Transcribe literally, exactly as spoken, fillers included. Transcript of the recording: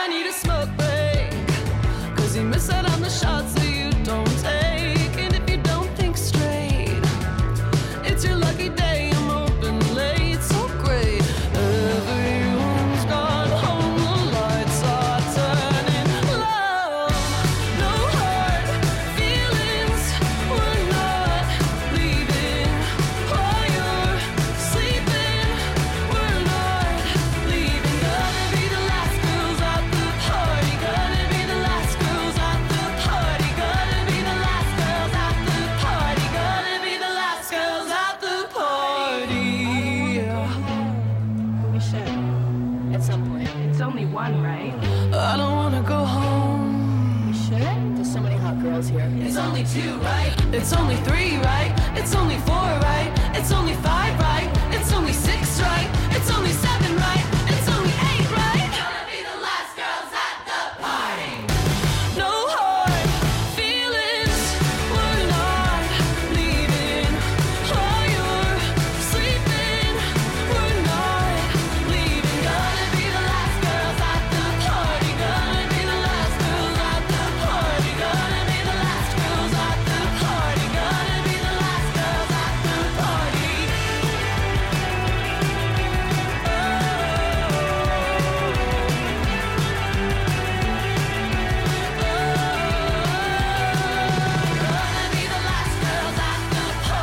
need a smoke break, 'cause you miss out on the shots that you don't take. And if you don't think straight, it's your lucky day. I'm open late, so great. Everyone's gone home, the lights are turning low. No hard feelings, we're not leaving. While you're sleeping, we're not leaving. Gonna be the last girls at the party. Gonna be the last girls at the party. Gonna be the last girls at the party. Gonna be the last girls at the party. We should. At some point. It's only one, right? I don't wanna go home. We should? There's so many hot girls here. It's only two, right? It's only three, right? It's only four, right? It's only five, right? It's only six, right? It's only seven.